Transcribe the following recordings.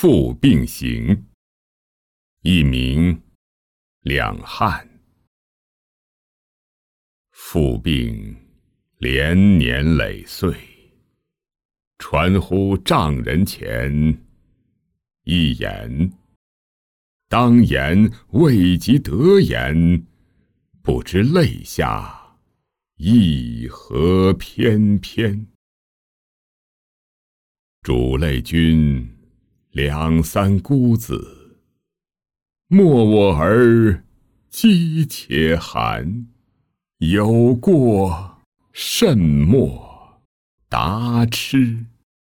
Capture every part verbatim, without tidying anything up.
父病行，一名两汉。父病连年累岁，传乎丈人前，一言当言未及得言，不知泪下意何翩翩。主泪君两三姑子，莫我儿饥且寒。有过甚莫答痴，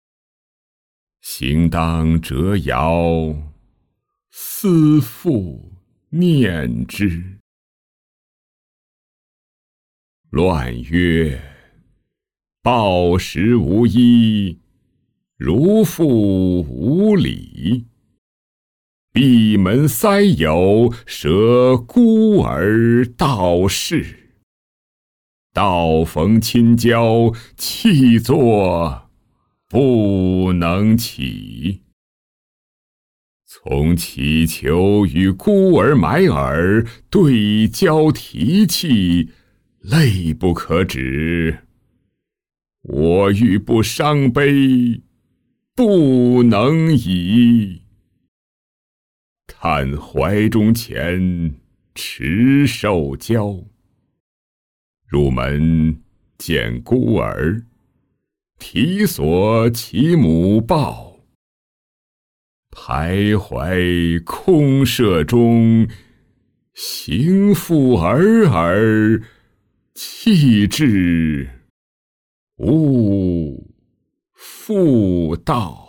行当折腰，思妇念之。乱曰：暴食无衣，如父无礼。闭门塞有，舍孤儿道士。道逢亲交，泣作不能起。从祈求与孤儿埋耳，对交啼泣，泪不可止。我欲不伤悲，不能已。叹怀中前，迟受教。入门见孤儿，啼索其母抱。徘徊空舍中，行复尔尔，弃至勿复道。